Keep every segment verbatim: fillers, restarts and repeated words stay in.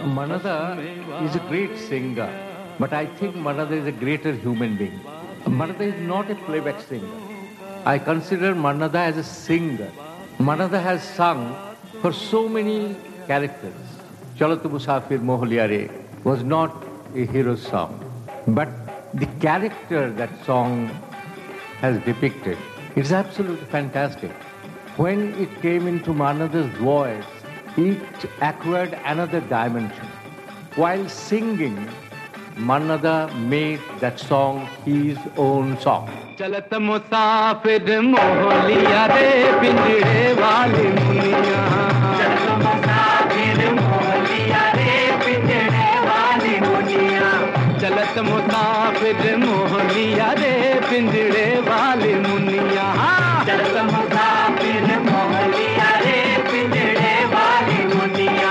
Manada is a great singer, but I think Manada is a greater human being. Manada is not a playback singer. I consider Manada as a singer. Manada has sung for so many characters. Chalo Tu Musafir Moholiyare was not a hero song, but the character that song has depicted, it's absolutely fantastic. When it came into Manada's voice, it acquired another dimension. While singing, Manada made that song his own song. चलत मुसाफिर मोहलिया रे पिंजड़े वाली मुनिया चलत मुसाफिर मोहलिया रे पिंजड़े वाली मुनिया चलत मुसाफिर मोहलिया रे पिंजड़े वाली मुनिया चलत मुसाफिर मोहलिया रे पिंजड़े वाली मुनिया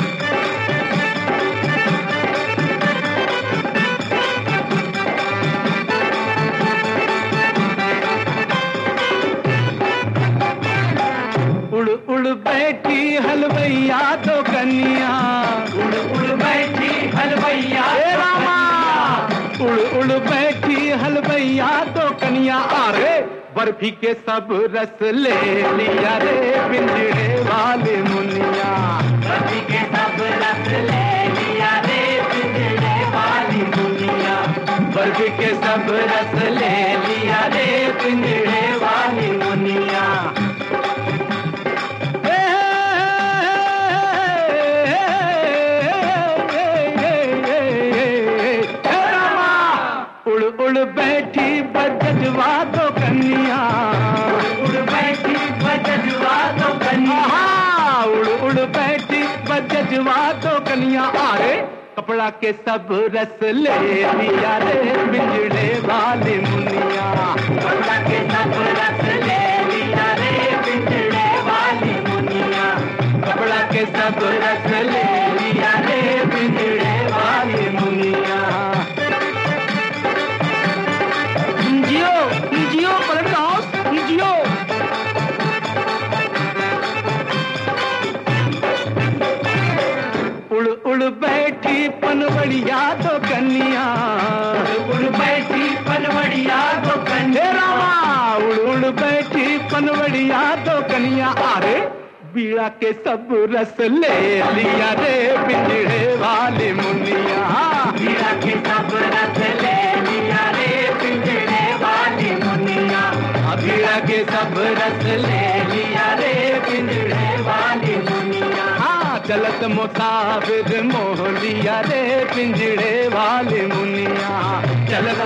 उड़ उड़ बैठी हलवैया तो कन्या उड़ उड़ बैठी हलवैया रामा उड़ उड़ बैठी हलवैया तो कन्या अरे बर्फी के सब रस ले लिया रे पिंजड़े वाले मुनिया बर्फी के सब रस ले लिया रे पिंजड़े वाली मुनिया बर्फी के सब रस ले लिया रे पिंजड़े वाली मुनिया उड़ बैठी बजजवा तो कन्या उड़ बैठी बजजवा तो कन्या उड़ उड़ बैठी बजजवा तो कन्या अरे कपड़ा के सब रस ले लिया रे पिंजड़े वाली मुनिया कपड़ा के सब रस ले लिया रे पिंजड़े वाली मुनिया कपड़ा के सब रस ले लिया रे पिंजड़े वाली मुनिया जियो पलट हाउस जियो उड़ उड़ बैठी पनवड़िया तो कन्या उड़ बैठी पनवड़िया तो कन्या रामा उड़ उड़ बैठी पनवड़िया तो कन्या अरे बीड़ा के सब रस ले लिया रे पिंजड़े वाली मुनिया बीड़ा के सब रस ले लिया रे पिंजड़े वाली मुनिया बीड़ा के सब रस ले लिया रे पिंजड़े वाली मुनिया हाँ चलत मुसाफिर मोह लिया रे पिंजड़े वाली मुनिया चलत